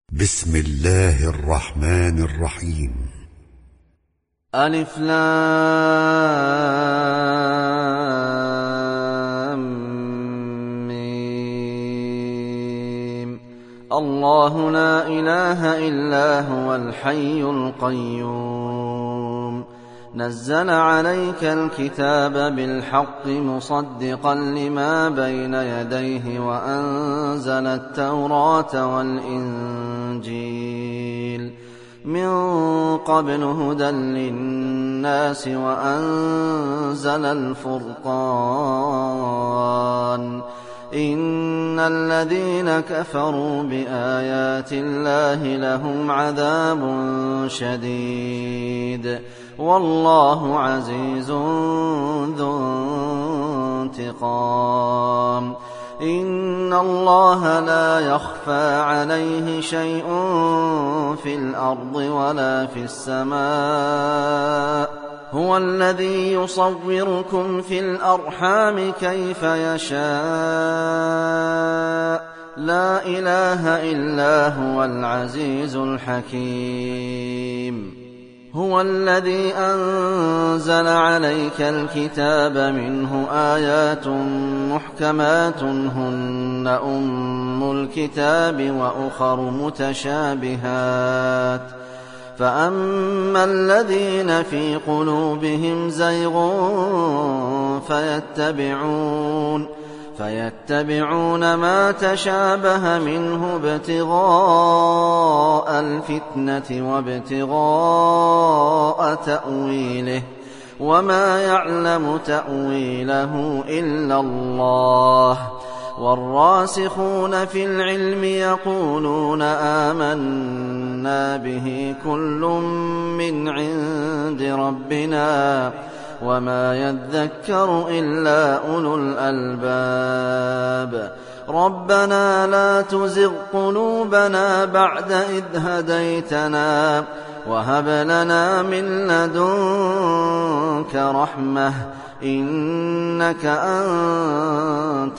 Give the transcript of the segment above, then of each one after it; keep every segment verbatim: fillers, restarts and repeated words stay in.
بسم الله الرحمن الرحيم. ألف لام ميم. الله لا إله إلا هو الحي القيوم نزل عليك الكتاب بالحق مصدقا لما بين يديه وأنزل التوراة والإنجيل من قبل هدى للناس وأنزل الفرقان إن الذين كفروا بآيات الله لهم عذاب شديد والله عزيز ذو انتقام. إن الله لا يخفى عليه شيء في الأرض ولا في السماء هو الذي يصوركم في الأرحام كيف يشاء لا إله إلا هو العزيز الحكيم. هو الذي أنزل عليك الكتاب منه آيات محكمات هن أم الكتاب وأخر متشابهات فأما الذين في قلوبهم زيغ فيتبعون فيتبعون ما تشابه منه ابتغاء الفتنة وابتغاء تأويله وما يعلم تأويله إلا الله والراسخون في العلم يقولون آمنا به كل من عند ربنا وما يذكر إلا أولو الألباب. ربنا لا تزغ قلوبنا بعد إذ هديتنا وهب لنا من لدنك رحمة إنك أنت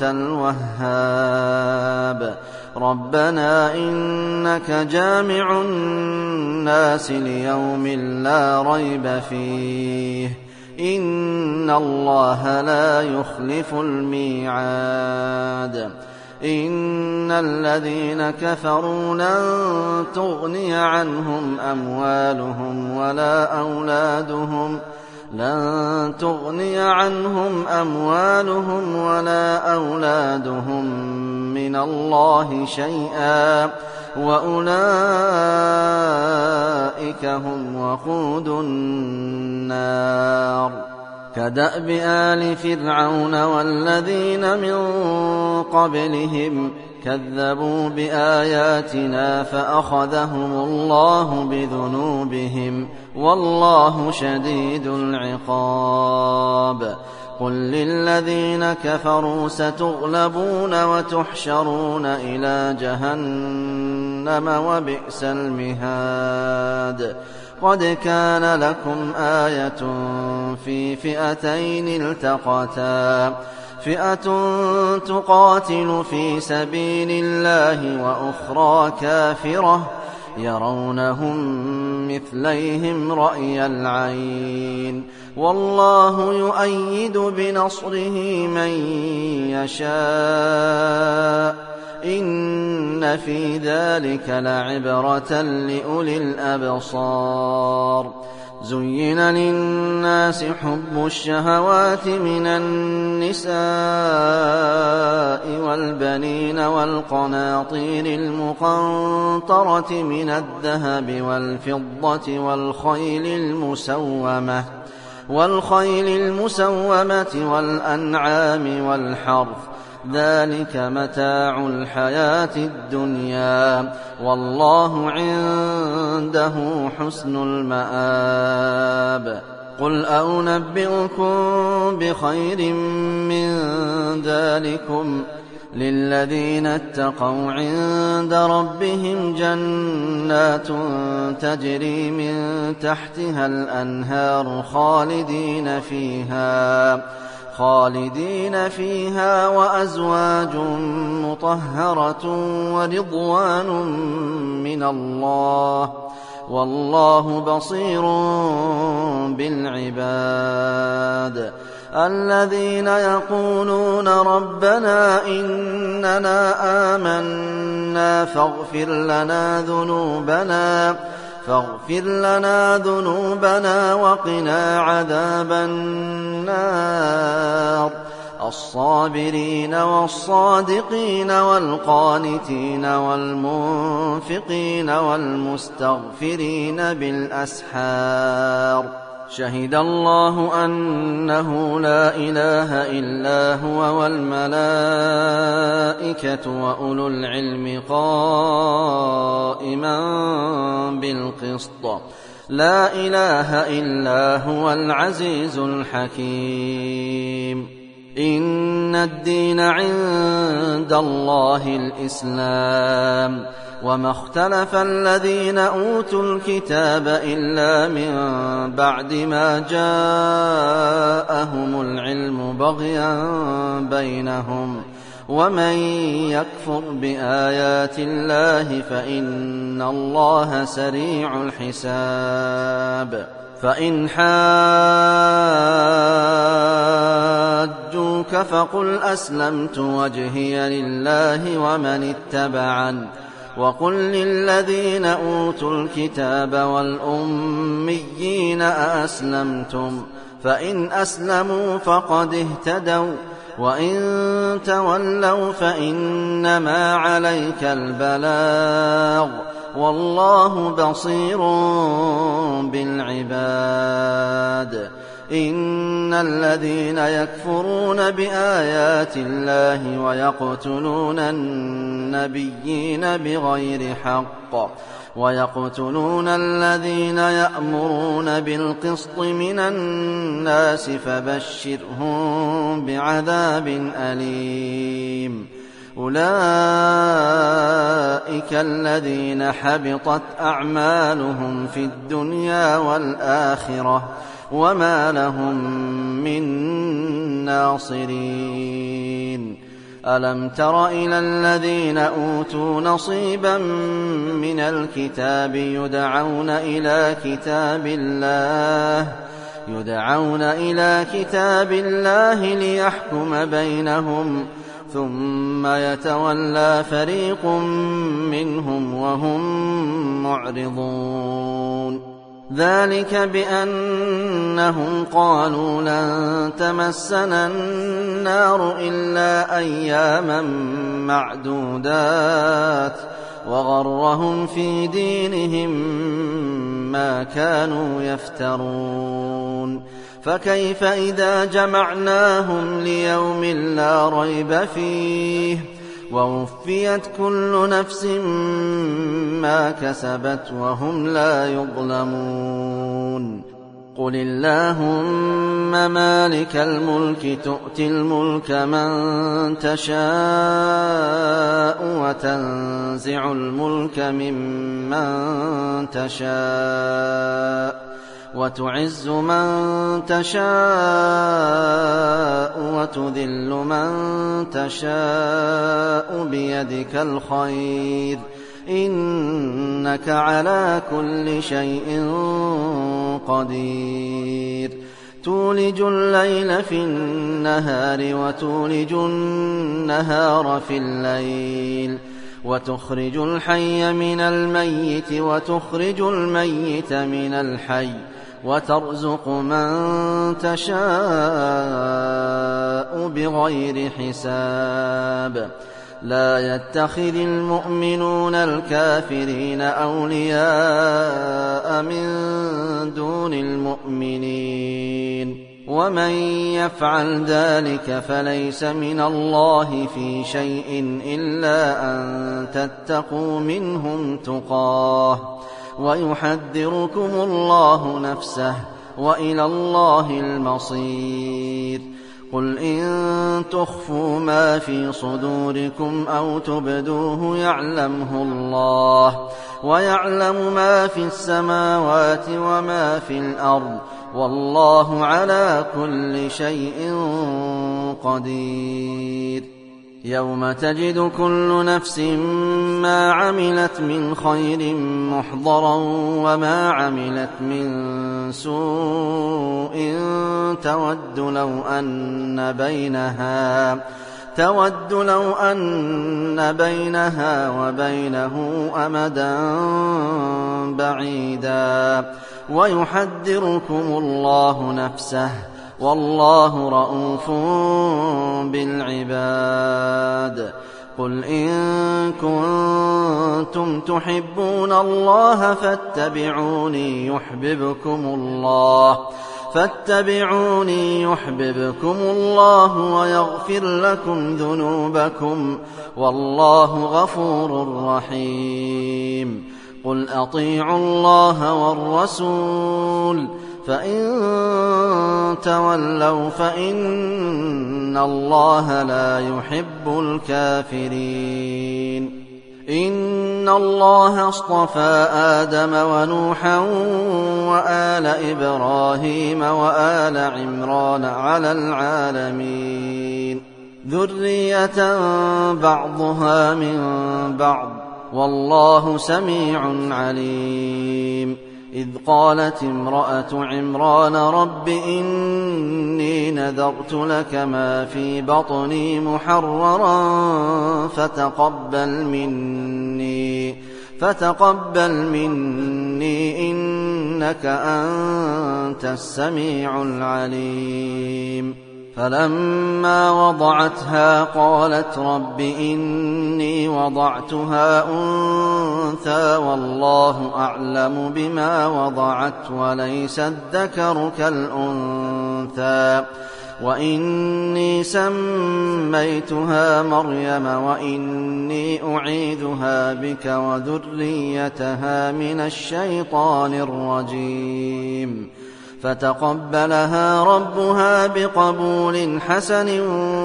الوهاب. ربنا إنك جامع الناس ليوم لا ريب فيه إن الله لا يخلف الميعاد. إن الذين كفروا لن تغني عنهم أموالهم ولا أولادهم لن تغني عنهم أموالهم ولا أولادهم من الله شيئا وأولئك هم وقود النار. كدأب آل فرعون والذين من قبلهم كذبوا بآياتنا فأخذهم الله بذنوبهم والله شديد العقاب. قل للذين كفروا ستغلبون وتحشرون إلى جهنم وبئس المهاد. قد كان لكم آية في فئتين التقتا فئة تقاتل في سبيل الله وأخرى كافرة يرونهم مثليهم رأي العين والله يؤيد بنصره من يشاء إن في ذلك لعبرة لأولي الأبصار. زين للناس حب الشهوات من النساء والبنين والقناطير المقنطرة من الذهب والفضة والخيل المسومة والخيل المسومة والأنعام والحرث ذلك متاع الحياة الدنيا والله عنده حسن المآب. قل أنبئكم بخير من ذلكم للذين اتقوا عند ربهم جنات تجري من تحتها الأنهار خالدين فيها خالدين فيها وأزواج مطهرة ورضوان من الله والله بصير بالعباد الذين يقولون ربنا إننا آمنا فاغفر لنا ذنوبنا فاغفر لنا ذنوبنا وقنا عذاب النار الصابرين والصادقين والقانتين والمنفقين والمستغفرين بالأسحار شهد الله أنه لا إله إلا هو والملائكة وأولو العلم قائما بالقسط لا إله إلا هو العزيز الحكيم إن الدين عند الله الإسلام وما اختلف الذين أوتوا الكتاب إلا من بعد ما جاءهم العلم بغيا بينهم ومن يكفر بآيات الله فإن الله سريع الحساب فإن حاجوك فقل أسلمت وجهي لله ومن اتبعن وقل للذين أوتوا الكتاب والأميين أأسلمتم فإن أسلموا فقد اهتدوا وإن تولوا فإنما عليك البلاغ والله بصير بالعباد إن الذين يكفرون بآيات الله ويقتلون النبيين بغير حق ويقتلون الذين يأمرون بالقسط من الناس فبشرهم بعذاب أليم أولئك الذين حبطت أعمالهم في الدنيا والآخرة وما لهم من ناصرين ألم تر إلى الذين أوتوا نصيبا من الكتاب يدعون إلى كتاب الله يدعون إلى كتاب الله ليحكم بينهم ثم يتولى فريق منهم وهم معرضون ذلك بأنهم قالوا لن تمسنا النار إلا أياما معدودات وغرهم في دينهم ما كانوا يفترون فكيف إذا جمعناهم ليوم لا ريب فيه ووفيت كل نفس ما كسبت وهم لا يظلمون قل اللهم مالك الملك تؤتي الملك من تشاء وتنزع الملك ممن تشاء وتعز من تشاء وتذل من تشاء بيدك الخير إنك على كل شيء قدير تولج الليل في النهار وتولج النهار في الليل وتخرج الحي من الميت وتخرج الميت من الحي وترزق من تشاء بغير حساب لا يتخذ المؤمنون الكافرين أولياء من دون المؤمنين ومن يفعل ذلك فليس من الله في شيء إلا أن تتقوا منهم تقاه ويحذركم الله نفسه وإلى الله المصير قل إن تخفوا ما في صدوركم أو تبدوه يعلمه الله ويعلم ما في السماوات وما في الأرض والله على كل شيء قدير. يوم تجد كل نفس ما عملت من خير محضرا وما عملت من سوء تود لو أن بينها تود لو أن بينها وبينه أمدا بعيدا ويحذركم الله نفسه والله رءوف بالعباد. قل إن كنتم تحبون الله فاتبعوني يحببكم الله فاتبعوني يحببكم الله ويغفر لكم ذنوبكم والله غفور رحيم. قل أطيعوا الله والرسول فإن تولوا فإن الله لا يحب الكافرين. إن الله اصطفى آدم ونوحا وآل إبراهيم وآل عمران على العالمين ذرية بعضها من بعض والله سميع عليم. إذ قالت امرأة عمران رب إني نذرت لك ما في بطني محررا فتقبل مني فتقبل مني إنك أنت السميع العليم. فلما وضعتها قالت رب إني وضعتها أنثى والله أعلم بما وضعت وليس الذكر كالأنثى وإني سميتها مريم وإني أعيذها بك وذريتها من الشيطان الرجيم. فتقبلها ربها بقبول حسن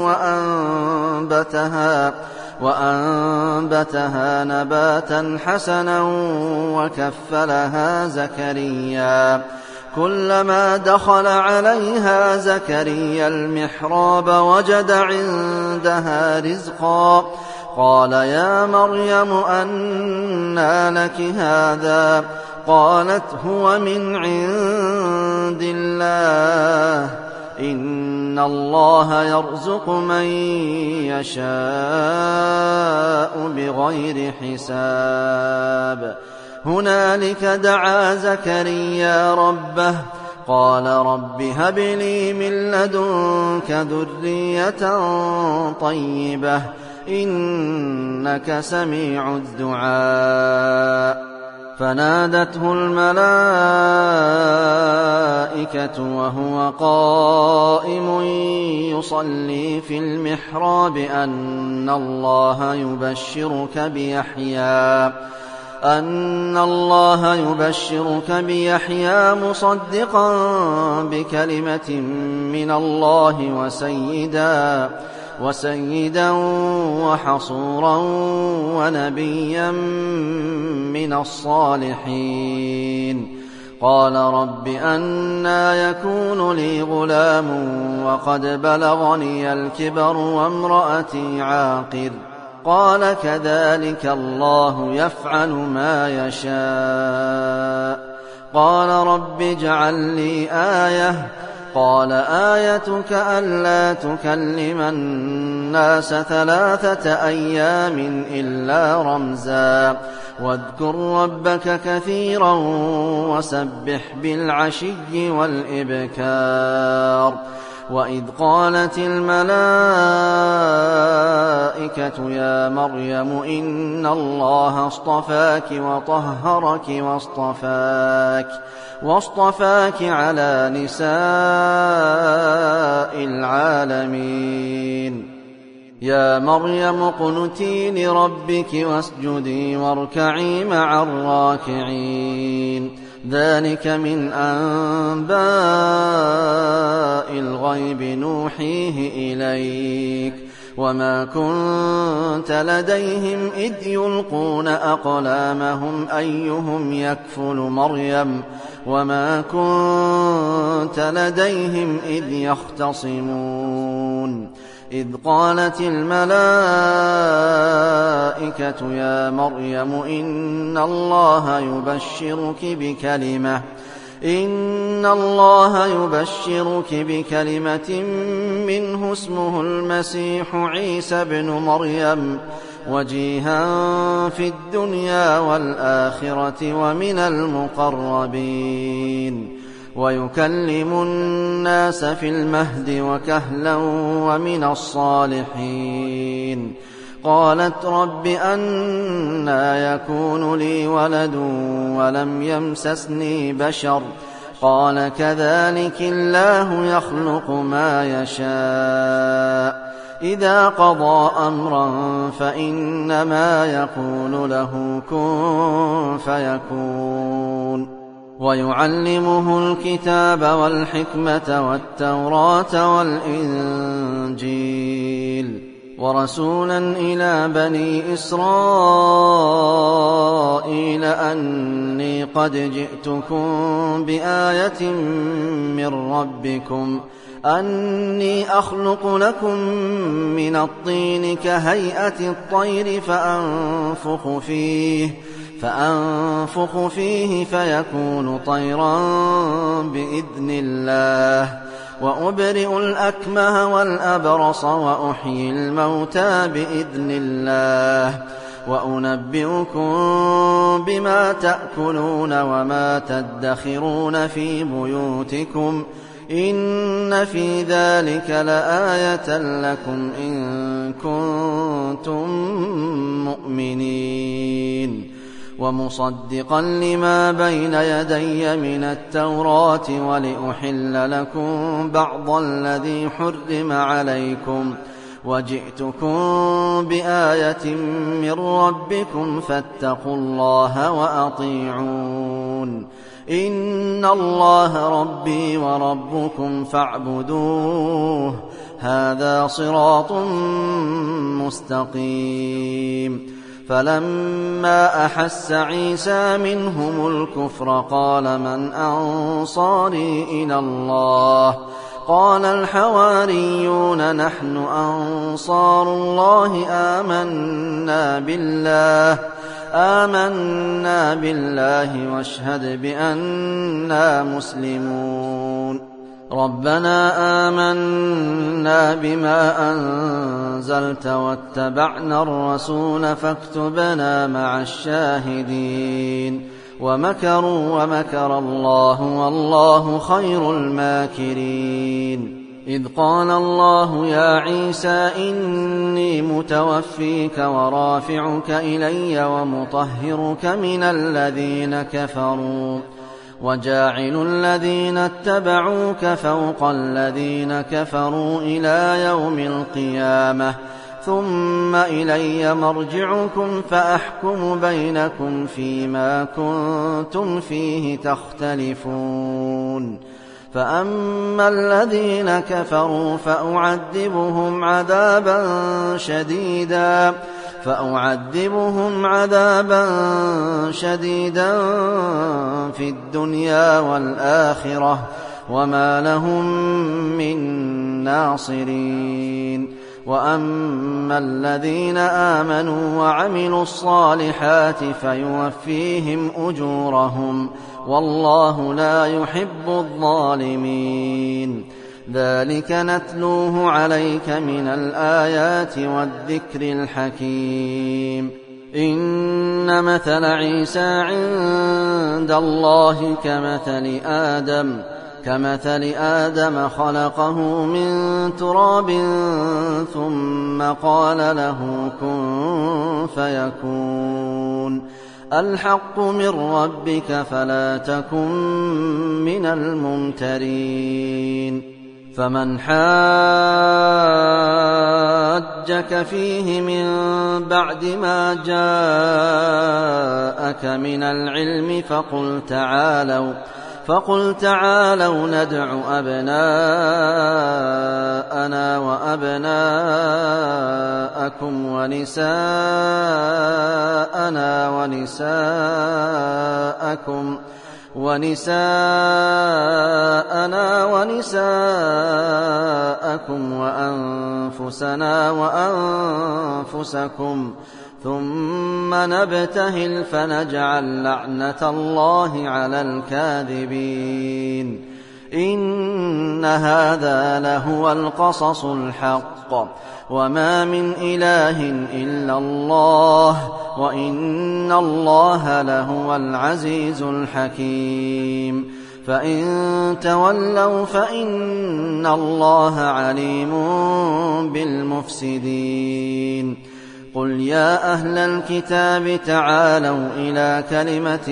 وأنبتها, وأنبتها نباتا حسنا وكفلها زكريا. كلما دخل عليها زكريا المحراب وجد عندها رزقا قال يا مريم أنى لك هذا قالت هو من عند الله إن الله يرزق من يشاء بغير حساب. هنالك دعا زكريا ربه قال رب هب لي من لدنك ذرية طيبة إنك سميع الدعاء. فنادته الملائكة وهو قائم يصلي في المحراب أن الله يبشرك بيحيى أن الله يبشرك بيحيى مصدقا بكلمة من الله وسيدا وسيدا وحصورا ونبيا من الصالحين. قال رب أنى يكون لي غلام وقد بلغني الكبر وامرأتي عاقر قال كذلك الله يفعل ما يشاء. قال رب اجعل لي آية قال آيتك ألا تكلم الناس ثلاثة أيام إلا رمزا واذكر ربك كثيرا وسبح بالعشي والإبكار. وإذ قالت الملائكة يا مريم إن الله اصطفاك وطهرك واصطفاك واصطفاك على نساء العالمين. يا مريم اقنتي لربك واسجدي واركعي مع الراكعين ذلك من أنباء الغيب نوحيه إليك وما كنت لديهم إذ يلقون أقلامهم أيهم يكفل مريم وما كنت لديهم إذ يختصمون إذ قالت الملائكة يا مريم إن الله يبشرك بكلمة إن الله يبشرك بكلمة منه اسمه المسيح عيسى بن مريم وجيها في الدنيا والآخرة ومن المقربين ويكلم الناس في المهد وكهلا ومن الصالحين قالت رب أنى يكون لي ولد ولم يمسسني بشر قال كذلك الله يخلق ما يشاء إذا قضى أمرا فإنما يقول له كن فيكون ويعلمه الكتاب والحكمة والتوراة والإنجيل ورسولا إلى بني إسرائيل أني قد جئتكم بآية من ربكم أني أخلق لكم من الطين كهيئة الطير فأنفخ فيه فأنفخ فيه فيكون طيرا بإذن الله وأبرئ الأكمه والأبرص وأحيي الموتى بإذن الله وأنبئكم بما تأكلون وما تدخرون في بيوتكم إن في ذلك لآية لكم إن كنتم مؤمنين ومصدقا لما بين يدي من التوراة ولأحل لكم بعض الذي حرم عليكم وجئتكم بآية من ربكم فاتقوا الله وأطيعون إن الله ربي وربكم فاعبدوه هذا صراط مستقيم فلما أحس عيسى منهم الكفر قال من أنصاري إلى الله قال الحواريون نحن أنصار الله آمنا بالله آمنا بالله واشهد بأننا مسلمون ربنا آمنا بما أنزلت واتبعنا الرسول فاكتبنا مع الشاهدين ومكروا ومكر الله والله خير الماكرين إذ قال الله يا عيسى إني متوفيك ورافعك إلي ومطهرك من الذين كفروا وجاعل الذين اتبعوك فوق الذين كفروا إلى يوم القيامة ثم إلي مرجعكم فأحكم بينكم فيما كنتم فيه تختلفون فأما الذين كفروا فأعذبهم عذابا شديدا فأعذبهم عذابا شديدا في الدنيا والآخرة وما لهم من ناصرين وأما الذين آمنوا وعملوا الصالحات فيوفيهم أجورهم والله لا يحب الظالمين ذلك نتلوه عليك من الآيات والذكر الحكيم إن مثل عيسى عند الله كمثل آدم كمثل آدم خلقه من تراب ثم قال له كن فيكون الحق من ربك فلا تكن من الممترين فمن حاجك حاجك فيه من بعد ما جاءك من العلم فقل تعالوا فقل تعالوا ندع أبناءنا وأبناءكم ونساءنا ونساءكم ونساءنا ونساءكم وأنفسنا وأنفسكم ثم نبتهل فنجعل لعنة الله على الكاذبين إن هذا لهو القصص الحق وما من إله إلا الله وإن الله لهو العزيز الحكيم فإن تولوا فإن الله عليم بالمفسدين قل يا أهل الكتاب تعالوا إلى كلمة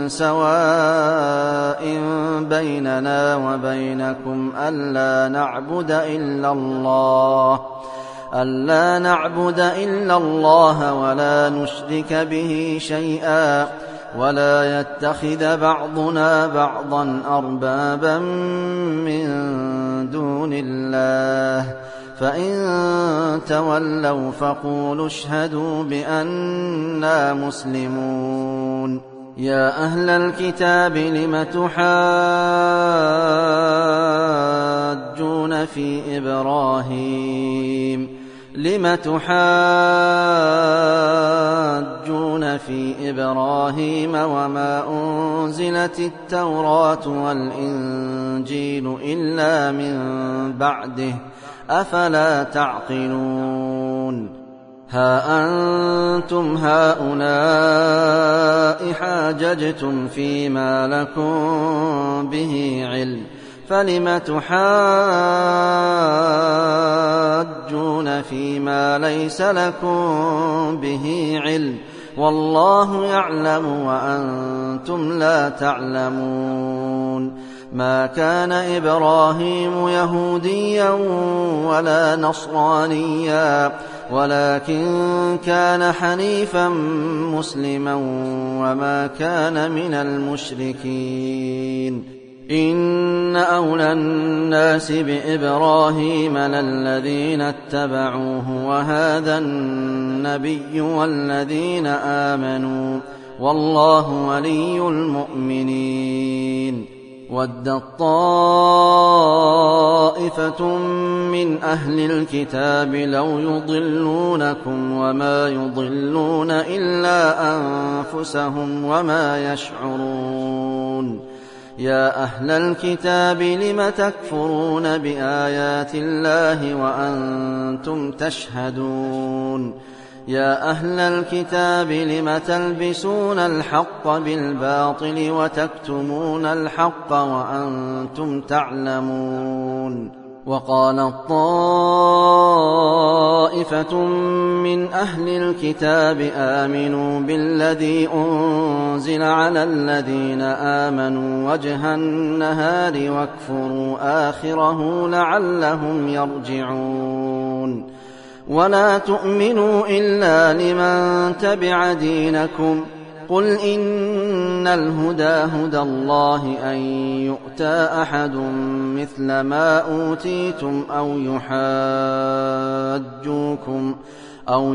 سواء بيننا وبينكم ألا نعبد إلا الله ألا نعبد إلا الله ولا نشرك به شيئا ولا يتخذ بعضنا بعضا أربابا من دون الله فإن تولوا فقولوا اشهدوا بأننا مسلمون يا أهل الكتاب لم تحاجون في إبراهيم لم تحاجون في إبراهيم وما أنزلت التوراة والإنجيل إلا من بعده أفلا تعقلون ها أنتم هؤلاء حاججتم فيما لكم به علم فلم تحاجون فيما ليس لكم به علم والله يعلم وأنتم لا تعلمون ما كان إبراهيم يهوديا ولا نصرانيا ولكن كان حنيفا مسلما وما كان من المشركين إن أولى الناس بإبراهيم للذين اتبعوه وهذا النبي والذين آمنوا والله ولي المؤمنين ودت طائفة من أهل الكتاب لو يضلونكم وما يضلون إلا أنفسهم وما يشعرون يا أهل الكتاب لم تكفرون بآيات الله وأنتم تشهدون يا أهل الكتاب لم تلبسون الحق بالباطل وتكتمون الحق وأنتم تعلمون وقالت طائفة من أهل الكتاب آمنوا بالذي أنزل على الذين آمنوا وجه النهار واكفروا آخره لعلهم يرجعون ولا تؤمنوا إلا لمن تبع دينكم قل إن الهدى هدى الله أن يؤتى أحد مثل ما أوتيتم أو يحاجوكم أو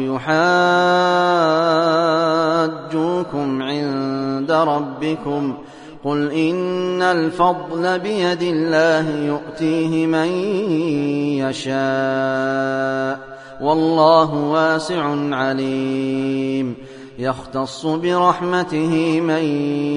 يحاجوكم عند ربكم قل إن الفضل بيد الله يؤتيه من يشاء والله واسع عليم يختص برحمته من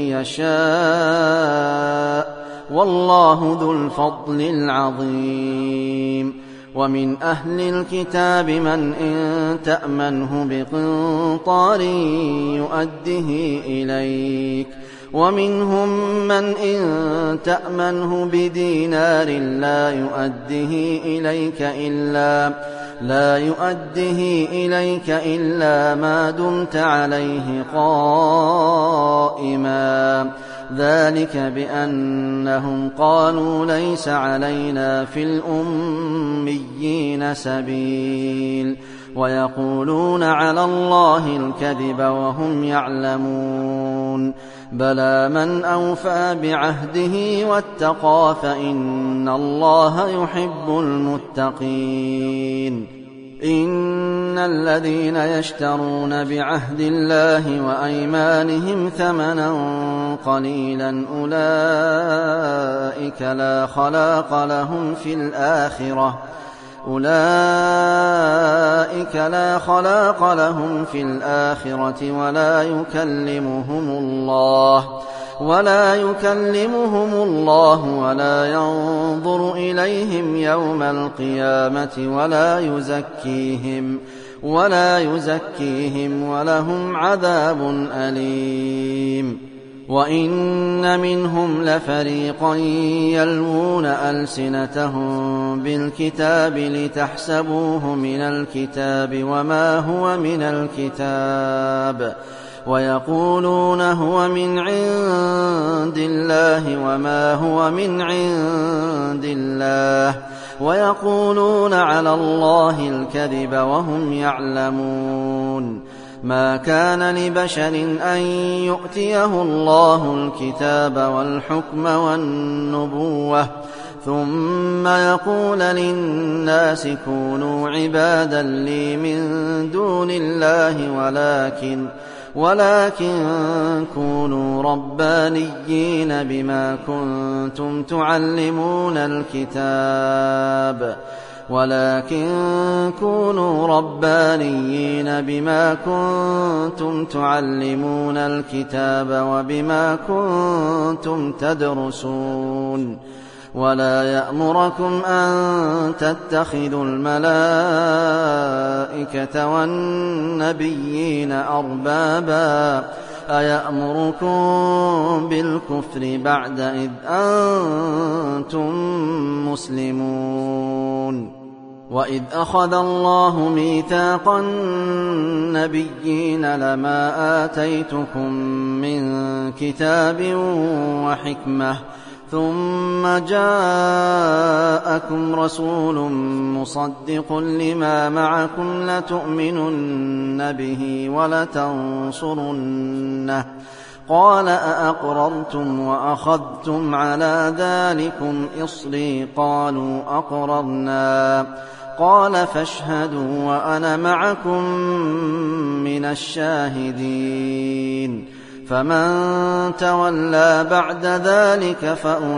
يشاء والله ذو الفضل العظيم ومن أهل الكتاب من إن تأمنه بقنطار يؤده إليك ومنهم من إن تأمنه بدينار لا يؤده إليك إلا لا يؤده إليك إلا ما دمت عليه قائما ذلك بأنهم قالوا ليس علينا في الأميين سبيل ويقولون على الله الكذب وهم يعلمون بلى من أوفى بعهده واتقى فإن الله يحب المتقين إن الذين يشترون بعهد الله وأيمانهم ثمنا قليلا أولئك لا خلاق لهم في الآخرة أولئك لا خلاق لهم في الآخرة ولا يكلمهم الله ولا يكلمهم الله ولا ينظر إليهم يوم القيامة ولا يزكيهم ولا يزكيهم ولهم عذاب أليم وإن منهم لفريقا يلوون ألسنتهم بالكتاب لتحسبوه من الكتاب وما هو من الكتاب ويقولون هو من عند الله وما هو من عند الله ويقولون على الله الكذب وهم يعلمون ما كان لبشر أن يؤتيه الله الكتاب والحكم والنبوة ثم يقول للناس كونوا عبادا لي من دون الله ولكن ولكن كونوا ربانيين بما كنتم تعلمون الكتاب ولكن كونوا ربانيين بما كنتم تعلمون الكتاب وبما كنتم تدرسون ولا يأمركم أن تتخذوا الملائكة والنبيين أربابا أيأمركم بالكفر بعد إذ أنتم مسلمون وإذ أخذ الله ميثاق النبيين لما آتيتكم من كتاب وحكمة ثم جاءكم رسول مصدق لما معكم لتؤمنن به ولتنصرنه قال أأقررتم وأخذتم على ذلكم إصري قالوا أقررنا قال فاشهدوا وأنا معكم من الشاهدين فمن تولى بعد ذلك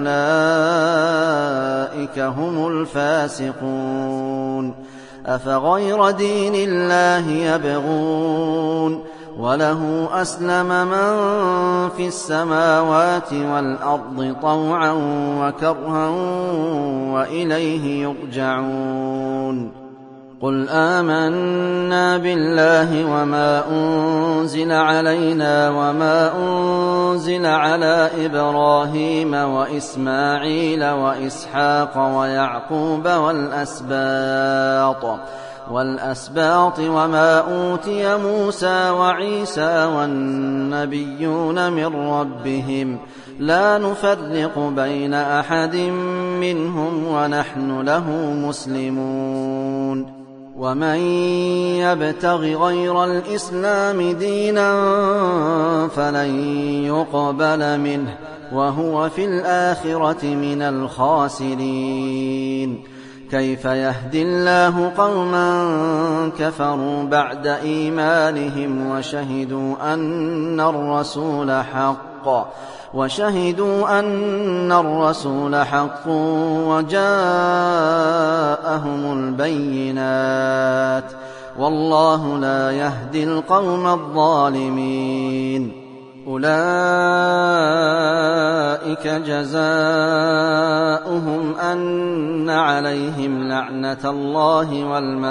فأولئك هم الفاسقون أفغير دين الله يبغون وله أسلم من في السماوات والأرض طوعا وكرها وإليه يرجعون قل آمنا بالله وما أنزل علينا وما أنزل على إبراهيم وإسماعيل وإسحاق ويعقوب والأسباط والأسباط وما أوتي موسى وعيسى والنبيون من ربهم لا نفرق بين أحد منهم ونحن له مسلمون ومن يبتغ غير الإسلام دينا فلن يقبل منه وهو في الآخرة من الخاسرين كيف يهدي الله قوما كفروا بعد إيمانهم وشهدوا أن الرسول حق وشهدوا أن الرسول حق وجاءهم البينات والله لا يهدي القوم الظالمين أولئك جزاؤهم أن عليهم لعنة الله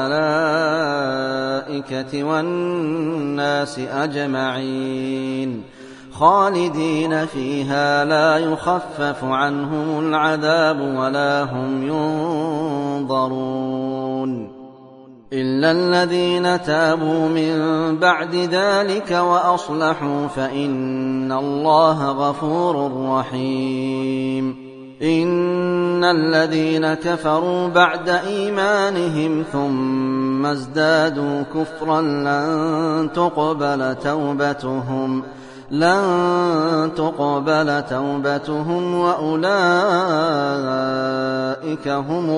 والملائكة والناس أجمعين خالدين فيها لا يخفف عنهم العذاب ولا هم ينظرون إلا الذين تابوا من بعد ذلك وأصلحوا فإن الله غفور رحيم. إن الذين كفروا بعد إيمانهم ثم ازدادوا كفرا لن تقبل توبتهم لن تقبل توبتهم وأولئك هم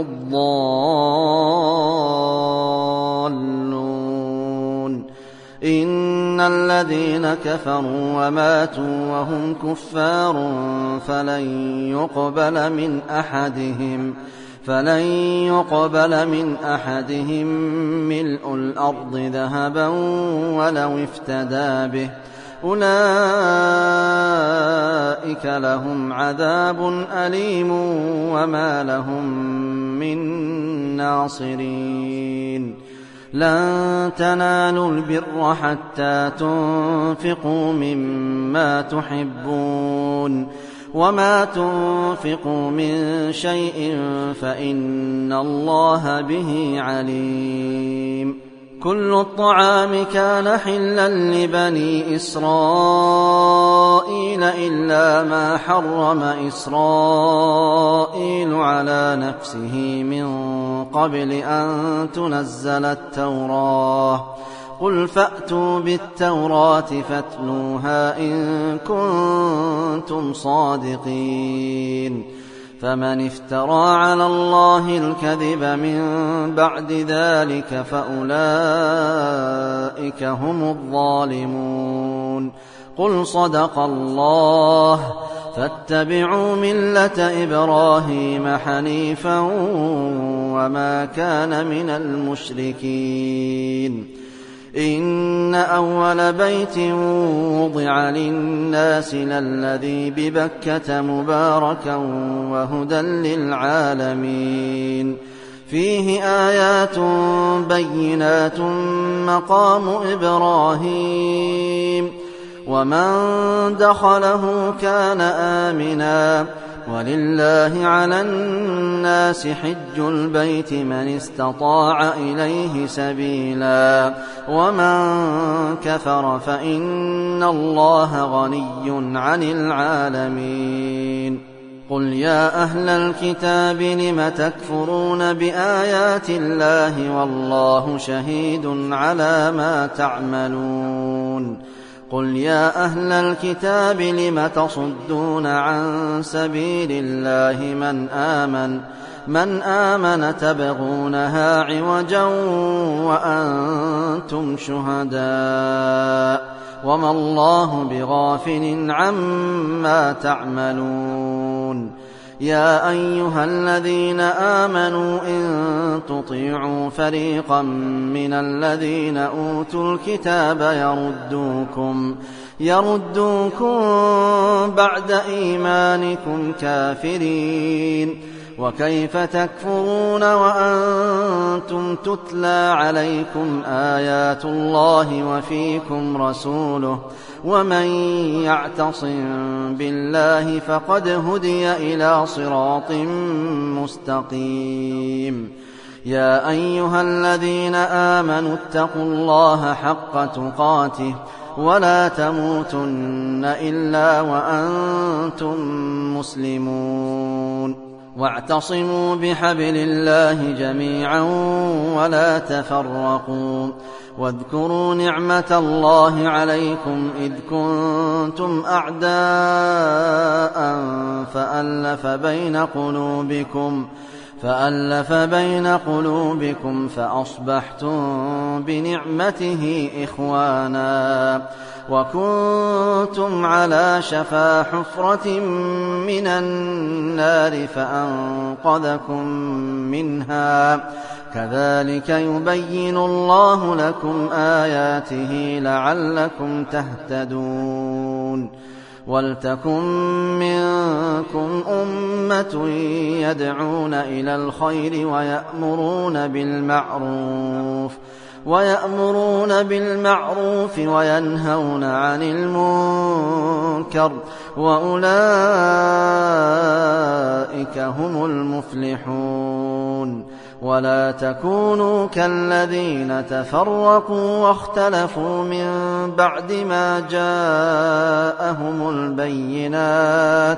الضالون. إن الذين كفروا وماتوا وهم كفار فلن يقبل من أحدهم فلن يقبل من أحدهم ملء الأرض ذهبا ولو افتدى به أولئك لهم عذاب أليم وما لهم من ناصرين. لن تنالوا البر حتى تنفقوا مما تحبون وما تنفقوا من شيء فإن الله به عليم. كل الطعام كان حلا لبني إسرائيل إلا ما حرم إسرائيل على نفسه من قبل أن تنزل التوراة. قل فأتوا بالتوراة فاتلوها إن كنتم صادقين. فمن افترى على الله الكذب من بعد ذلك فأولئك هم الظالمون. قل صدق الله فاتبعوا ملة إبراهيم حنيفا وما كان من المشركين. إن أول بيت وضع للناس للذي ببكة مباركا وهدى للعالمين. فيه آيات بينات مقام إبراهيم ومن دخله كان آمنا ولله على الناس حج البيت من استطاع إليه سبيلا ومن كفر فإن الله غني عن العالمين. قل يا أهل الكتاب لم تكفرون بآيات الله والله شهيد على ما تعملون. قل يا أهل الكتاب لم تصدون عن سبيل الله من آمن من آمن تبغونها عوجا وأنتم شهداء وما الله بغافل عما تعملون. يا أيها الذين آمنوا إن تطيعوا فريقا من الذين أوتوا الكتاب يردوكم يردوكم بعد إيمانكم كافرين. وكيف تكفرون وأنتم تتلى عليكم آيات الله وفيكم رسوله ومن يعتصم بالله فقد هدي إلى صراط مستقيم. يا أيها الذين آمنوا اتقوا الله حق تقاته ولا تموتن إلا وأنتم مسلمون. واعتصموا بحبل الله جميعا ولا تفرقوا. واذكروا نعمة الله عليكم إذ كنتم أعداء فألف بين قلوبكم فألف بين قلوبكم فأصبحتم بنعمته إخوانا وكنتم على شفا حفرة من النار فأنقذكم منها. كذلك يبين الله لكم آياته لعلكم تهتدون. ولتكن منكم أمة يدعون إلى الخير ويأمرون بالمعروف ويأمرون بالمعروف وينهون عن المنكر وأولئك هم المفلحون. ولا تكونوا كالذين تفرقوا واختلفوا من بعد ما جاءهم البينات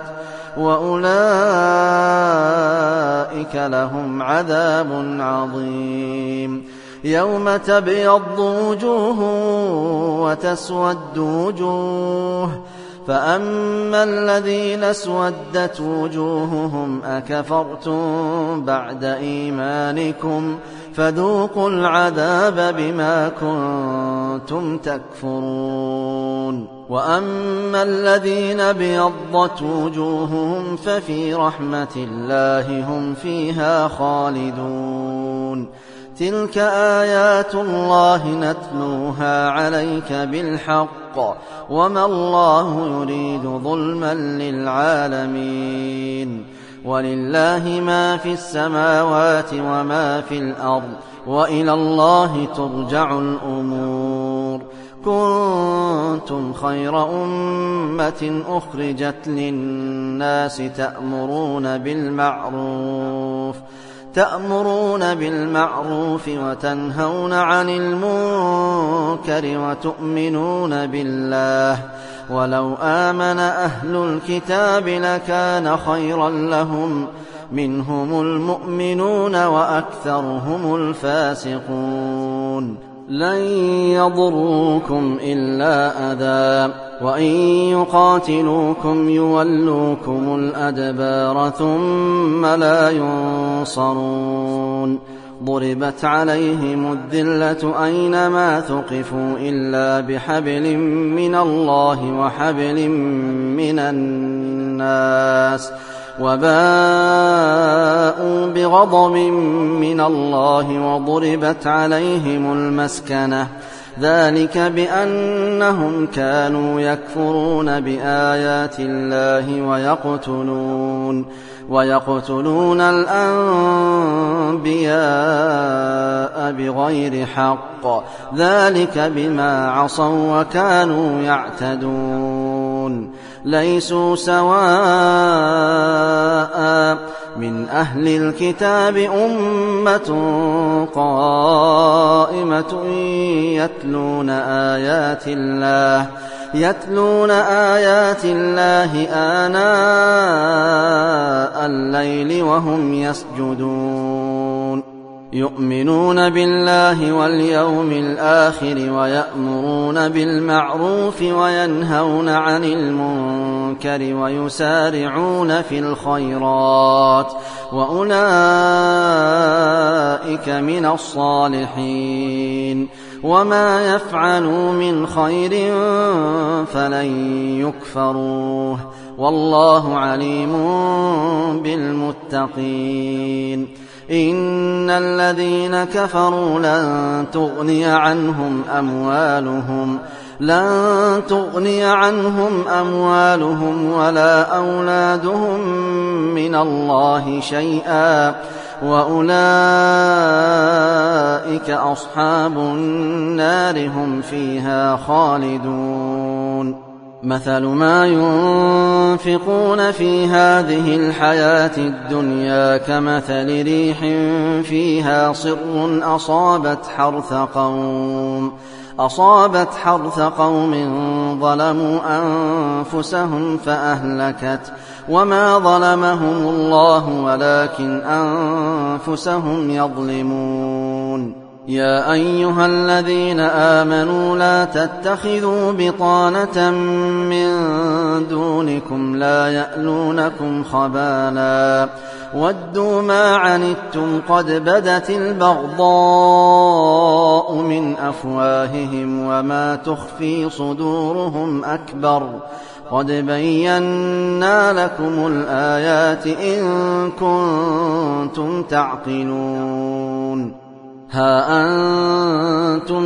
وأولئك لهم عذاب عظيم يوم تبيض وجوه وتسود وجوه فأما الذين اسودت وجوههم أكفرتم بعد إيمانكم فذوقوا العذاب بما كنتم تكفرون وأما الذين ابيضت وجوههم ففي رحمة الله هم فيها خالدون تلك آيات الله نتلوها عليك بالحق وما الله يريد ظلما للعالمين ولله ما في السماوات وما في الأرض وإلى الله ترجع الأمور كنتم خير أمة أخرجت للناس تأمرون بالمعروف تأمرون بالمعروف وتنهون عن المنكر وتؤمنون بالله ولو آمن أهل الكتاب لكان خيرا لهم منهم المؤمنون وأكثرهم الفاسقون لن يضروكم إلا أذى وإن يقاتلوكم يولوكم الأدبار ثم لا ينصرون ضربت عليهم الذلة أينما ثقفوا إلا بحبل من الله وحبل من الناس وباءوا بغضب من الله وضربت عليهم المسكنة ذلك بأنهم كانوا يكفرون بآيات الله ويقتلون ويقتلون الأنبياء بغير حق ذلك بما عصوا وكانوا يعتدون ليسوا سواء من أهل الكتاب أمة قائمة يتلون آيات الله يتلون آيات الله آناء الليل وهم يسجدون يؤمنون بالله واليوم الآخر ويأمرون بالمعروف وينهون عن المنكر ويسارعون في الخيرات وأولئك من الصالحين وما يفعلوا من خير فلن يكفروه والله عليم بالمتقين إن الذين كفروا لن تغني عنهم أموالهم لن تغني عنهم أموالهم ولا أولادهم من الله شيئا وأولئك أصحاب النار هم فيها خالدون مثل ما ينفقون في هذه الحياة الدنيا كمثل ريح فيها صر أصابت حرث قوم أصابت حرث قوم ظلموا أنفسهم فأهلكت وما ظلمهم الله ولكن أنفسهم يظلمون يا أيها الذين آمنوا لا تتخذوا بطانة من دونكم لا يألونكم خبالا ودوا ما عنتم قد بدت البغضاء من أفواههم وما تخفي صدورهم أكبر قد بينا لكم الآيات إن كنتم تعقلون ها أنتم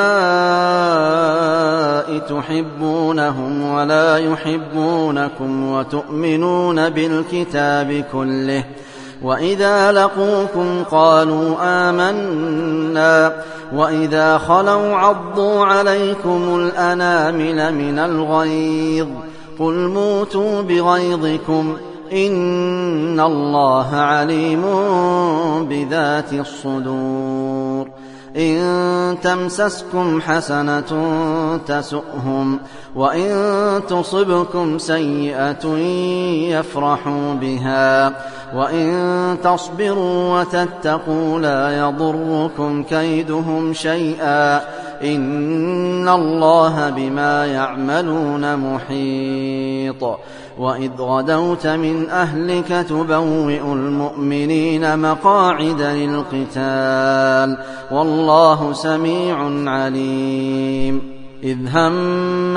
أولئك تحبونهم ولا يحبونكم وتؤمنون بالكتاب كله وإذا لقوكم قالوا آمنا وإذا خلوا عضوا عليكم الأنامل من الغيظ قل موتوا بغيظكم إن الله عليم بذات الصدور. إن تمسسكم حسنة تسؤهم وإن تصبكم سيئة يفرحوا بها وإن تصبروا وتتقوا لا يضركم كيدهم شيئا إن الله بما يعملون محيط. وإذ غدوت من أهلك تبوئ المؤمنين مقاعد للقتال والله سميع عليم. إذ هم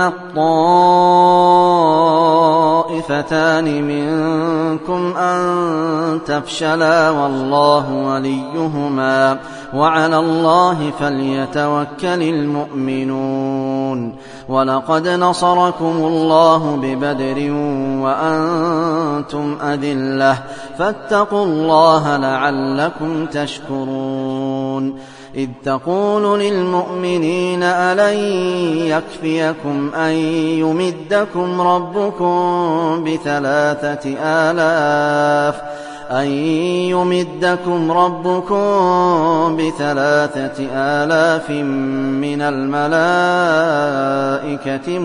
الطائفتان منكم أن تفشلا والله وليهما وعلى الله فليتوكل المؤمنون. ولقد نصركم الله ببدر وأنتم أذلة فاتقوا الله لعلكم تشكرون. إذ تقول للمؤمنين ألن يكفيكم أن يمدكم ربكم بثلاثة آلاف أن يمدكم ربكم بثلاثة آلاف من الملائكة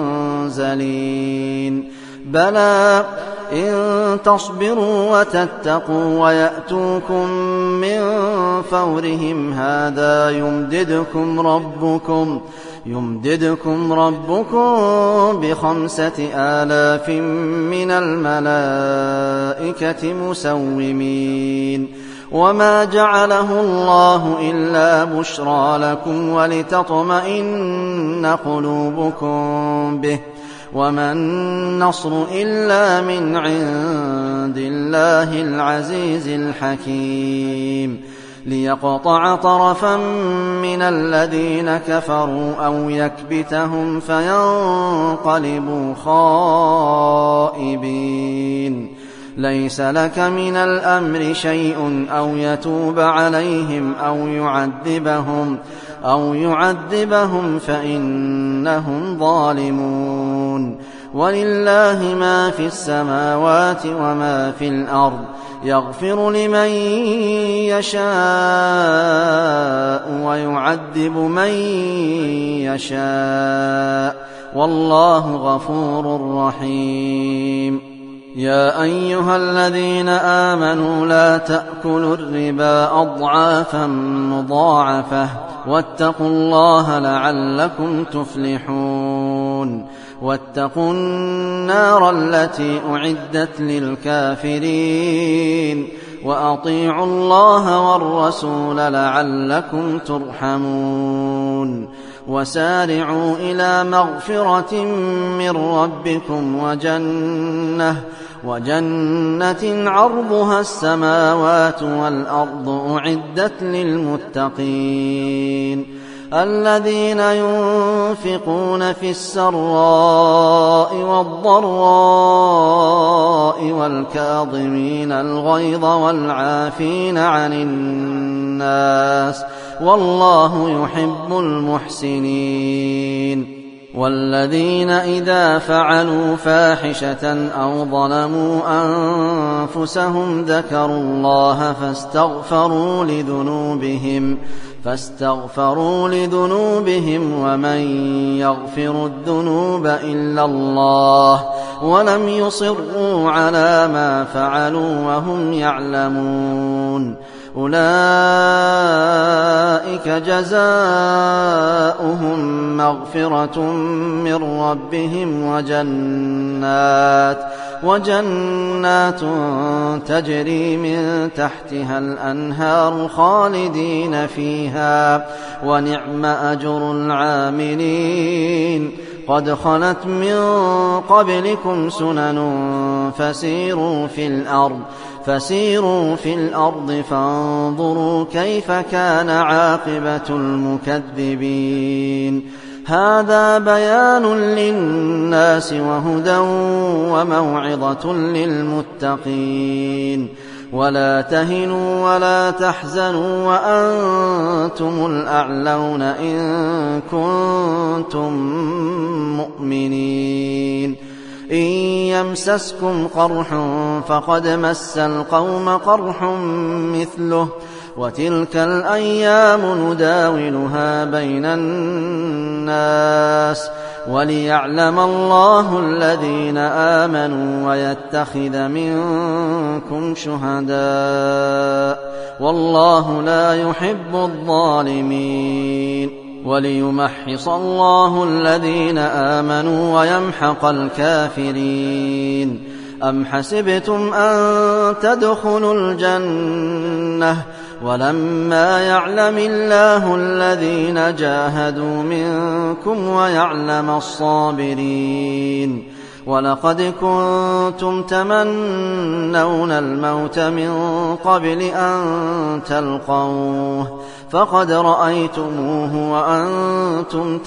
منزلين بلى إن تصبروا وتتقوا ويأتوكم من فورهم هذا يمددكم ربكم يمددكم ربكم بخمسة آلاف من الملائكة مسومين. وما جعله الله إلا بشرى لكم ولتطمئن قلوبكم به وما النصر إلا من عند الله العزيز الحكيم. ليقطع طرفا من الذين كفروا أو يكبتهم فينقلبوا خائبين. ليس لك من الأمر شيء أو يتوب عليهم أو يعذبهم أو يعذبهم فإنهم ظالمون. ولله ما في السماوات وما في الأرض يغفر لمن يشاء ويعذب من يشاء والله غفور رحيم. يا أيها الذين آمنوا لا تأكلوا الربا أضعافا مضاعفة واتقوا الله لعلكم تفلحون. واتقوا النار التي أعدت للكافرين وأطيعوا الله والرسول لعلكم ترحمون. وسارعوا إلى مغفرة من ربكم وجنة وجنة عرضها السماوات والأرض أعدت للمتقين الذين ينفقون في السراء والضراء والكاظمين الغيظ والعافين عن الناس والله يحب المحسنين. والذين إذا فعلوا فاحشة أو ظلموا أنفسهم ذكروا الله فاستغفروا لذنوبهم فاستغفروا لذنوبهم ومن يغفر الذنوب إلا الله ولم يصروا على ما فعلوا وهم يعلمون. أولئك جزاؤهم مغفرة من ربهم وجنات وجنات تجري من تحتها الأنهار خالدين فيها ونعم أجر العاملين. قد خلت من قبلكم سنن فسيروا في الأرض فسيروا في الأرض فانظروا كيف كان عاقبة المكذبين. هذا بيان للناس وهدى وموعظة للمتقين. ولا تهنوا ولا تحزنوا وأنتم الأعلون إن كنتم مؤمنين. إن يمسسكم قرح فقد مس القوم قرح مثله وتلك الأيام نداولها بين الناس وليعلم الله الذين آمنوا ويتخذ منكم شهداء والله لا يحب الظالمين وليمحص الله الذين آمنوا ويمحق الكافرين أم حسبتم أن تدخلوا الجنة ولما يعلم الله الذين جاهدوا منكم ويعلم الصابرين ولقد كنتم تمنون الموت من قبل أن تلقوه فقد رأيتموه وأنتم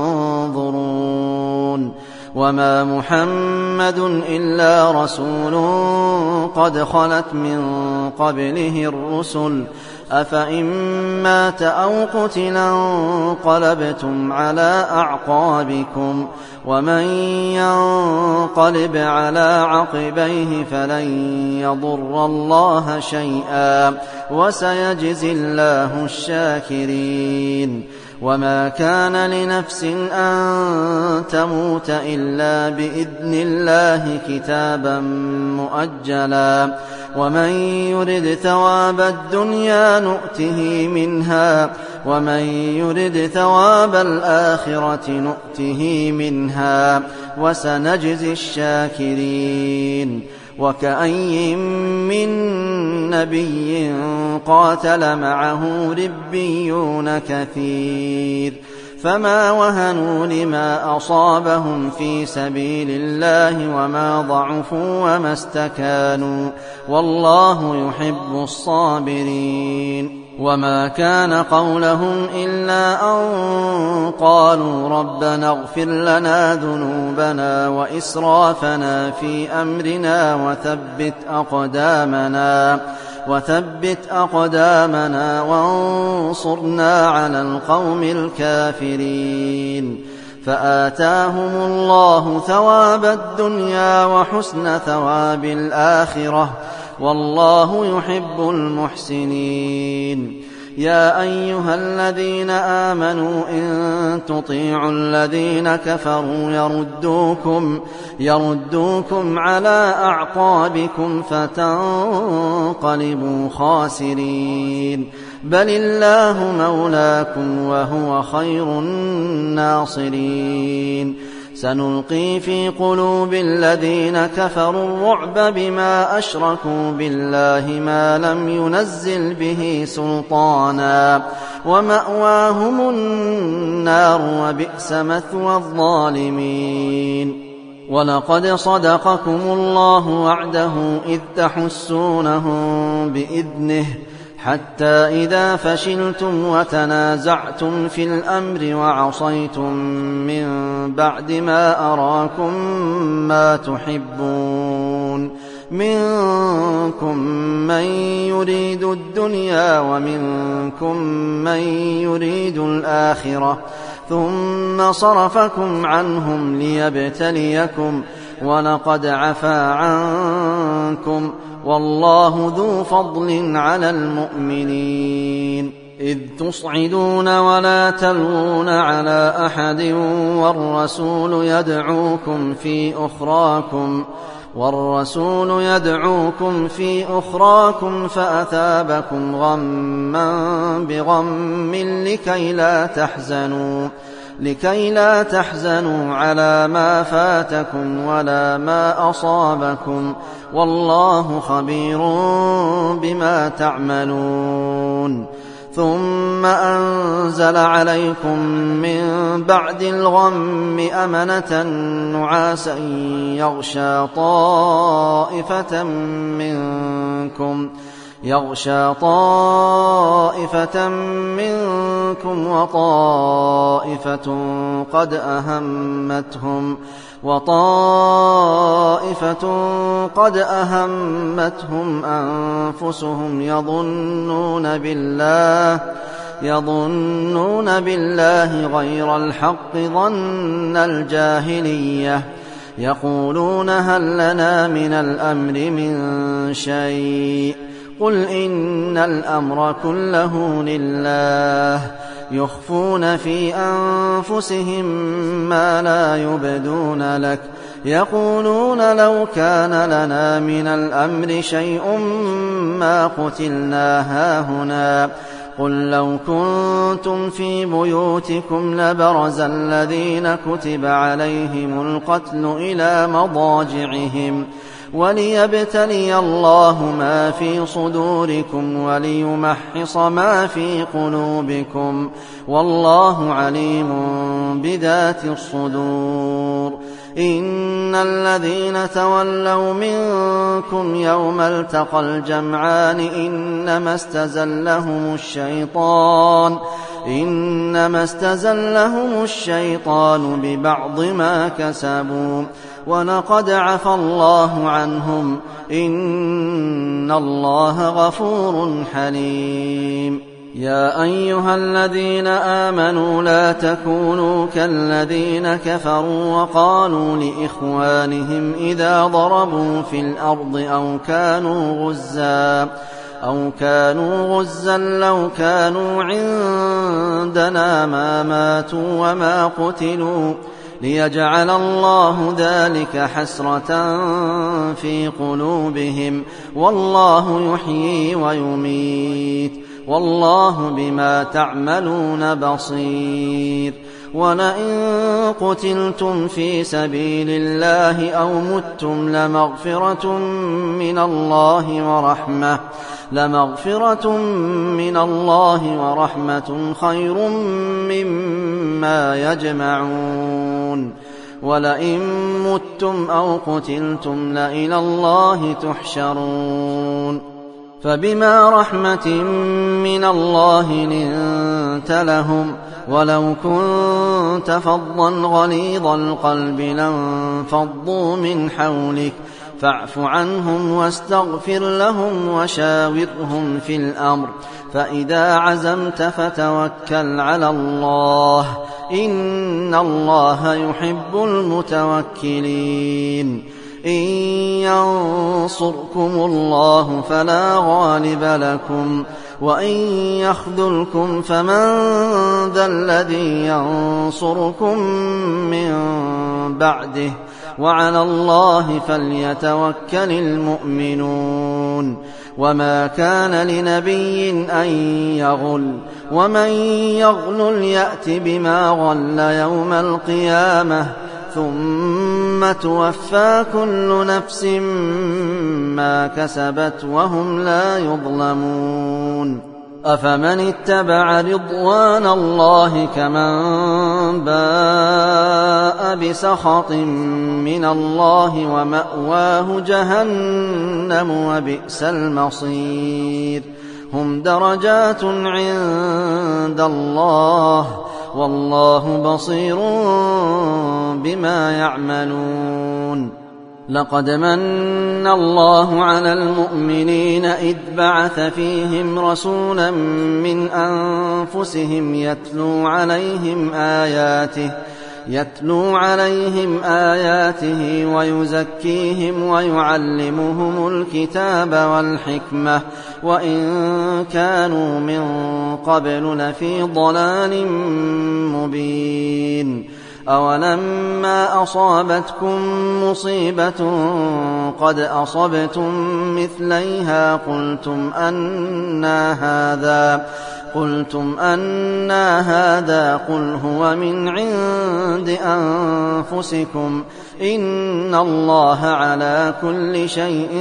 تنظرون وما محمد إلا رسول قد خلت من قبله الرسل أفإن مات أو قتلا انقلبتم على أعقابكم ومن ينقلب على عقبيه فلن يضر الله شيئا وسيجزي الله الشاكرين وما كان لنفس أن تموت إلا بإذن الله كتابا مؤجلا ومن يرد ثواب الدنيا نؤته منها ومن يرد ثواب الآخرة نؤته منها وسنجزي الشاكرين وكأي من نبي قاتل معه ربيون كثير فما وهنوا لما أصابهم في سبيل الله وما ضعفوا وما استكانوا والله يحب الصابرين وما كان قولهم إلا أن قالوا ربنا اغفر لنا ذنوبنا وإسرافنا في أمرنا وثبت أقدامنا وثبت أقدامنا وانصرنا على القوم الكافرين فآتاهم الله ثواب الدنيا وحسن ثواب الآخرة والله يحب المحسنين يا أيها الذين آمنوا إن تطيعوا الذين كفروا يردوكم, يردوكم على أعقابكم فتنقلبوا خاسرين بل الله مولاكم وهو خير الناصرين سنلقي في قلوب الذين كفروا الرعب بما أشركوا بالله ما لم ينزل به سلطانا ومأواهم النار وبئس مثوى الظالمين ولقد صدقكم الله وعده إذ تحسونهم بإذنه حتى إذا فشلتم وتنازعتم في الأمر وعصيتم من بعد ما أراكم ما تحبون منكم من يريد الدنيا ومنكم من يريد الآخرة ثم صرفكم عنهم ليبتليكم ولقد عفا عنكم والله ذو فضل على المؤمنين إذ تصعدون ولا تلوون على أحد والرسول يدعوكم في أخراكم والرسول يدعوكم في أخراكم فأثابكم غما بغم لكي لا تحزنوا لكي لا تحزنوا على ما فاتكم ولا ما أصابكم والله خبير بما تعملون ثم أنزل عليكم من بعد الغم أمنة نعاسا يغشى طائفة منكم يغشى طائفة منكم وطائفة قد أهمتهم وطائفة قد أهمتهم أنفسهم يظنون بالله يظنون بالله غير الحق ظن الجاهلية يقولون هل لنا من الأمر من شيء قل إن الأمر كله لله يخفون في أنفسهم ما لا يبدون لك يقولون لو كان لنا من الأمر شيء ما قتلنا هاهنا قل لو كنتم في بيوتكم لبرز الذين كتب عليهم القتل إلى مضاجعهم وليبتلي الله ما في صدوركم وليمحص ما في قلوبكم والله عليم بذات الصدور إن الذين تولوا منكم يوم التقى الجمعان إنما استزلهم الشيطان إنما استزلهم الشيطان ببعض ما كسبوا ولقد عفى الله عنهم إن الله غفور حليم يا أيها الذين آمنوا لا تكونوا كالذين كفروا وقالوا لإخوانهم إذا ضربوا في الأرض أو كانوا غزا أو كانوا غزا لو كانوا عندنا ما ماتوا وما قتلوا ليجعل الله ذلك حسرة في قلوبهم والله يحيي ويميت والله بما تعملون بصير ولئن قتلتم في سبيل الله أو متم لمغفرة من الله ورحمة لمغفرة من الله ورحمة خير مما يجمعون ولئن متم أو قتلتم لإلى الله تحشرون فبما رحمة من الله لنت لهم ولو كنت فظا غليظ القلب لانفضوا من حولك فاعف عنهم واستغفر لهم وشاورهم في الأمر فإذا عزمت فتوكل على الله إن الله يحب المتوكلين إن ينصركم الله فلا غالب لكم وإن يخذلكم فمن ذا الذي ينصركم من بعده وعلى الله فليتوكل المؤمنون وما كان لنبي أن يغل ومن يغل يأت بما غل يوم القيامة ثم توفى كل نفس ما كسبت وهم لا يظلمون أفمن اتبع رضوان الله كمن باء بسخط من الله ومأواه جهنم وبئس المصير هم درجات عند الله والله بصير بما يعملون لقد من الله على المؤمنين إذ بعث فيهم رسولا من أنفسهم يتلو عليهم آياته يتلو عليهم آياته ويزكيهم ويعلمهم الكتاب والحكمة وإن كانوا من قبل لفي ضلال مبين أولما أصابتكم مصيبة قد أصبتم مثليها قلتم أنى هذا قلتم أنى هذا قل هو من عند أنفسكم إن الله على كل شيء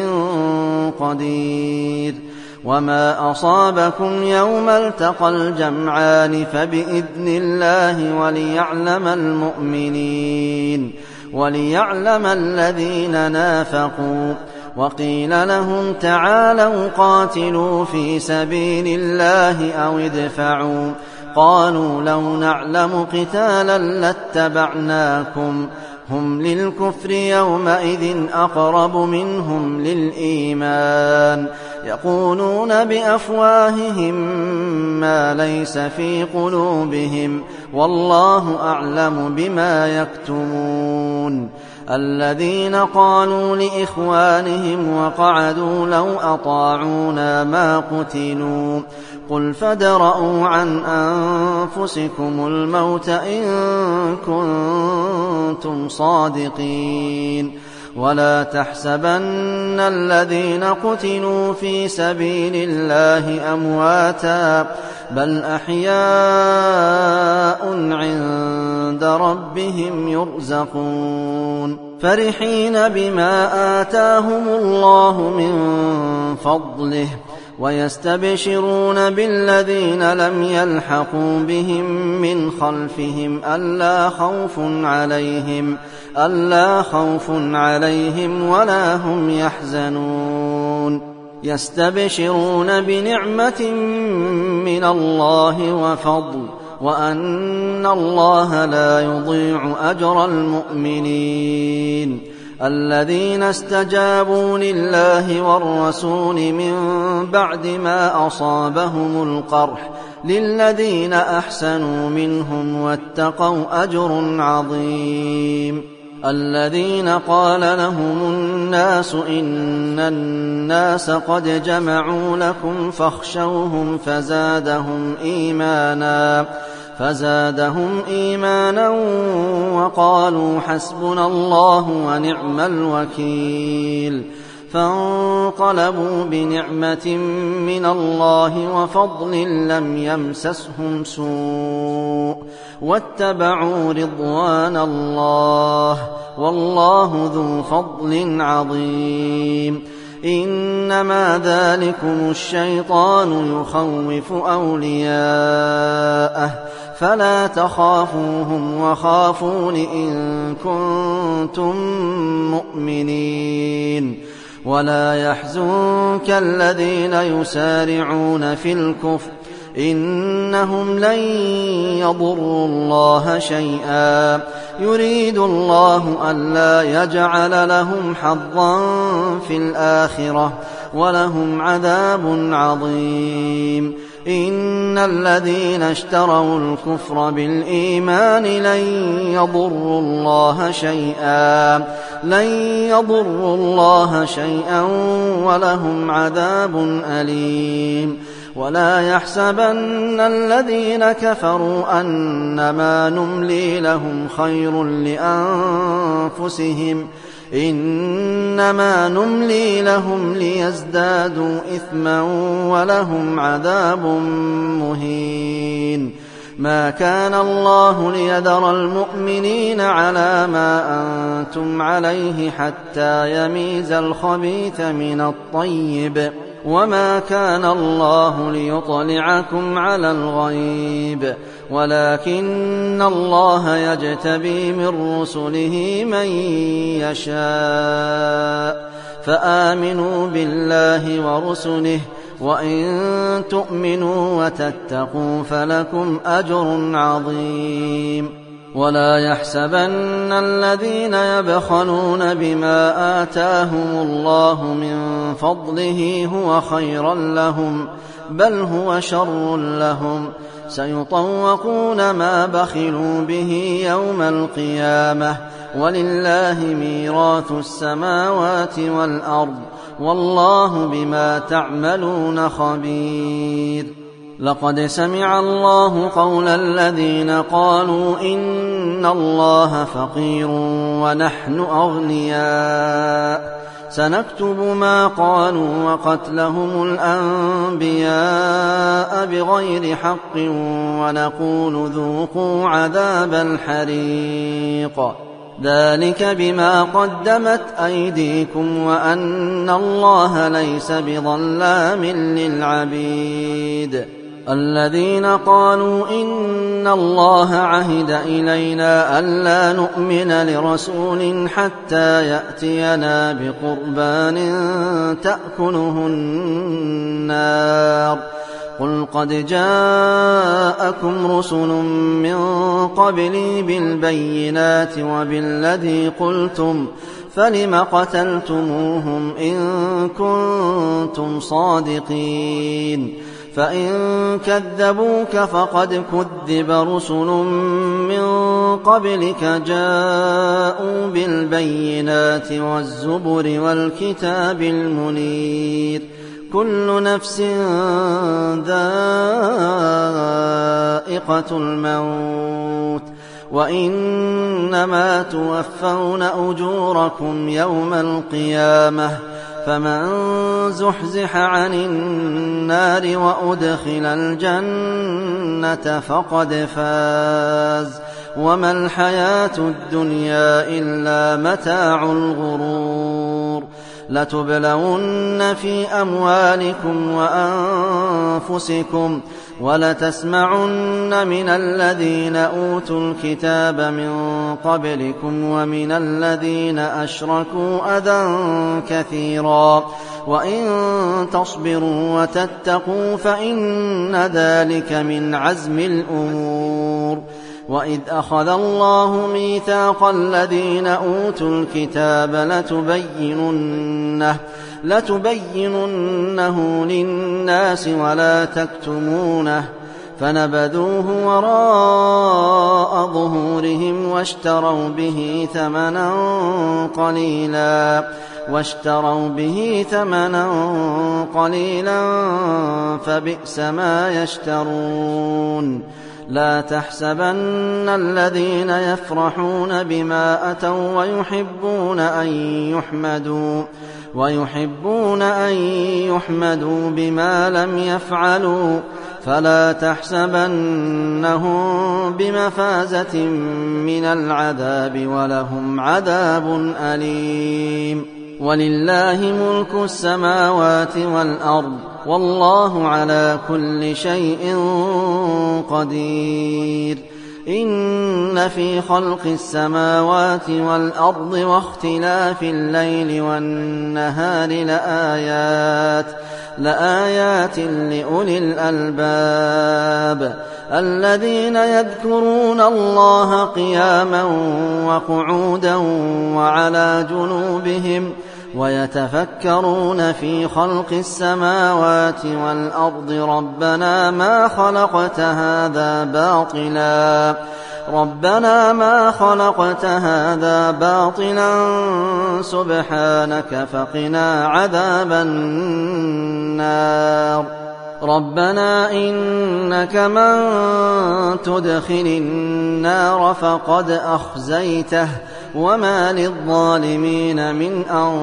قدير وما أصابكم يوم التقى الجمعان فبإذن الله وليعلم المؤمنين وليعلم الذين نافقوا وقيل لهم تعالوا قاتلوا في سبيل الله أو ادفعوا قالوا لو نعلم قتالا لاتبعناكم هم للكفر يومئذ أقرب منهم للإيمان يقولون بأفواههم ما ليس في قلوبهم والله أعلم بما يكتمون الذين قالوا لإخوانهم وقعدوا لو أطاعونا ما قتلوا قل فادرءوا عن أنفسكم الموت إن كنتم صادقين ولا تحسبن الذين قتلوا في سبيل الله أمواتا بل أحياء عند ربهم يرزقون فرحين بما آتاهم الله من فضله ويستبشرون بالذين لم يلحقوا بهم من خلفهم ألا خوف عليهم ألا خوف عليهم ولا هم يحزنون يستبشرون بنعمة من الله وفضل وأن الله لا يضيع أجر المؤمنين الذين استجابوا لله والرسول من بعد ما أصابهم القرح للذين أحسنوا منهم واتقوا أجر عظيم الذين قال لهم الناس إن الناس قد جمعوا لكم فاخشوهم فزادهم إيمانا فزادهم إيمانا وقالوا حسبنا الله ونعم الوكيل فانقلبوا بنعمة من الله وفضل لم يمسسهم سوء واتبعوا رضوان الله والله ذو فضل عظيم إنما ذلكم الشيطان يخوف أولياءه فلا تخافوهم وخافون إن كنتم مؤمنين ولا يحزنك الذين يسارعون في الكفر إنهم لن يضروا الله شيئا يريد الله ألا يجعل لهم حظا في الآخرة ولهم عذاب عظيم إن الذين اشتروا الكفر بالإيمان لن يضروا الله شيئا لن يضروا الله شيئا ولهم عذاب أليم ولا يحسبن الذين كفروا أنما نملي لهم خير لأنفسهم إنما نملي لهم ليزدادوا إثما ولهم عذاب مهين ما كان الله ليذر المؤمنين على ما أنتم عليه حتى يميز الخبيث من الطيب وما كان الله ليطلعكم على الغيب ولكن الله يجتبي من رسله من يشاء فآمنوا بالله ورسله وإن تؤمنوا وتتقوا فلكم أجر عظيم ولا يحسبن الذين يبخلون بما آتاهم الله من فضله هو خيرا لهم بل هو شر لهم سيطوقون ما بخلوا به يوم القيامة ولله ميراث السماوات والأرض والله بما تعملون خبير لقد سمع الله قول الذين قالوا إن الله فقير ونحن أغنياء سنكتب ما قالوا وقتلهم الأنبياء بغير حق ونقول ذوقوا عذاب الحريق ذلك بما قدمت أيديكم وأن الله ليس بظلام للعبيد الذين قالوا إن الله عهد إلينا ألا نؤمن لرسول حتى يأتينا بقربان تأكله النار قل قد جاءكم رسل من قبلي بالبينات وبالذي قلتم فلم قتلتموهم إن كنتم صادقين فإن كذبوك فقد كذب رسل من قبلك جاءوا بالبينات والزبر والكتاب المنير كل نفس ذائقة الموت وإنما توفون أجوركم يوم القيامة فمن زحزح عن النار وأدخل الجنة فقد فاز وما الحياة الدنيا إلا متاع الغرور لتبلون في أموالكم وأنفسكم ولتسمعن من الذين أوتوا الكتاب من قبلكم ومن الذين أشركوا أذى كثيرا وإن تصبروا وتتقوا فإن ذلك من عزم الأمور وإذ أخذ الله ميثاق الذين أوتوا الكتاب لتبيننه, لتبيننه للناس ولا تكتمونه فنبذوه وراء ظهورهم واشتروا به ثمنا قليلا واشتروا به ثمنا قليلا فبئس ما يشترون لا تحسبن الذين يفرحون بما أتوا ويحبون أن يحمدوا ويحبون أن يحمدوا بما لم يفعلوا فلا تحسبنهم بمفازة من العذاب ولهم عذاب أليم ولله ملك السماوات والأرض والله على كل شيء قدير إن في خلق السماوات والأرض واختلاف الليل والنهار لآيات لآيات لأولي الألباب الذين يذكرون الله قياما وقعودا وعلى جنوبهم ويتفكرون في خلق السماوات والأرض ربنا ما خلقت هذا باطلا ربنا ما خلقت هذا باطلا سبحانك فقنا عذاب النار ربنا إنك من تدخل النار فقد أخزيته وما للظالمين من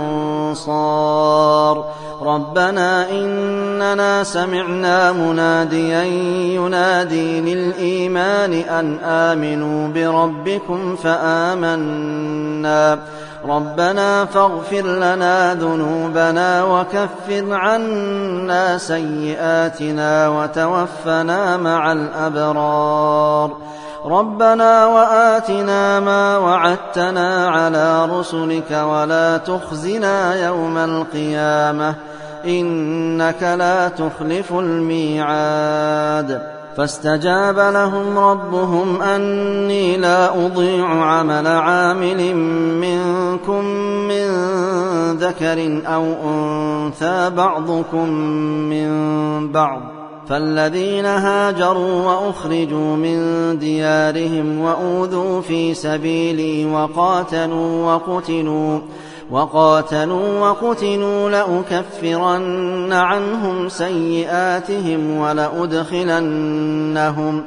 أنصار ربنا إننا سمعنا مناديا ينادي للإيمان أن آمنوا بربكم فآمنا ربنا فاغفر لنا ذنوبنا وكفر عنا سيئاتنا وتوفنا مع الأبرار ربنا وآتنا ما وعدتنا على رسلك ولا تخزنا يوم القيامة إنك لا تخلف الميعاد فاستجاب لهم ربهم أني لا أضيع عمل عامل منكم من ذكر أو أنثى بعضكم من بعض فالذين هاجروا وأخرجوا من ديارهم وأوذوا في سبيلي وقاتلوا وقتلوا وقاتلوا وقتلوا لأكفرن عنهم سيئاتهم ولأدخلنهم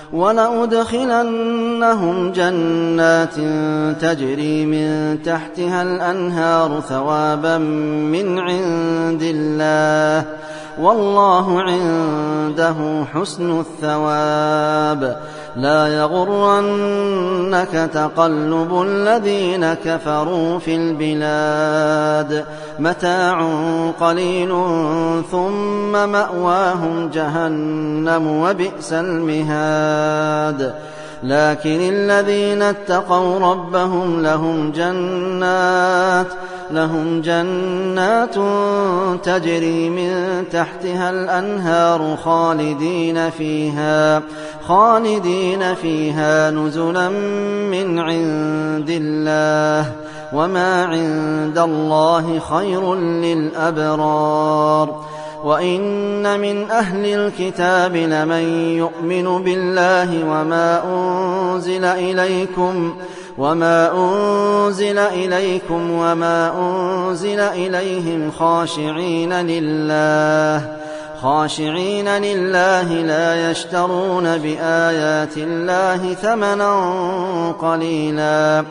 ولأدخلنهم جنات تجري من تحتها الأنهار ثوابا من عند الله والله عنده حسن الثواب لا يغرنك تقلب الذين كفروا في البلاد متاع قليل ثم مأواهم جهنم وبئس المهاد لكن الذين اتقوا ربهم لهم جنات لهم جنات تجري من تحتها الأنهار خالدين فيها خالدين فيها نزلا من عند الله وما عند الله خير للأبرار وإن من أهل الكتاب لمن يؤمن بالله وما أنزل إليكم وما أنزل إليكم وما أنزل إليهم خاشعين لله خاشعين لله لا يشترون بآيات الله ثمنا قليلا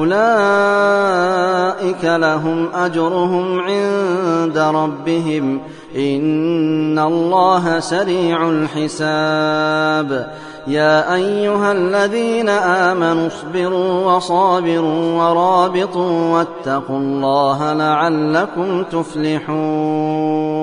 أولئك لهم أجرهم عند ربهم إن الله سريع الحساب يا أيها الذين آمنوا اصبروا وصابروا ورابطوا واتقوا الله لعلكم تفلحون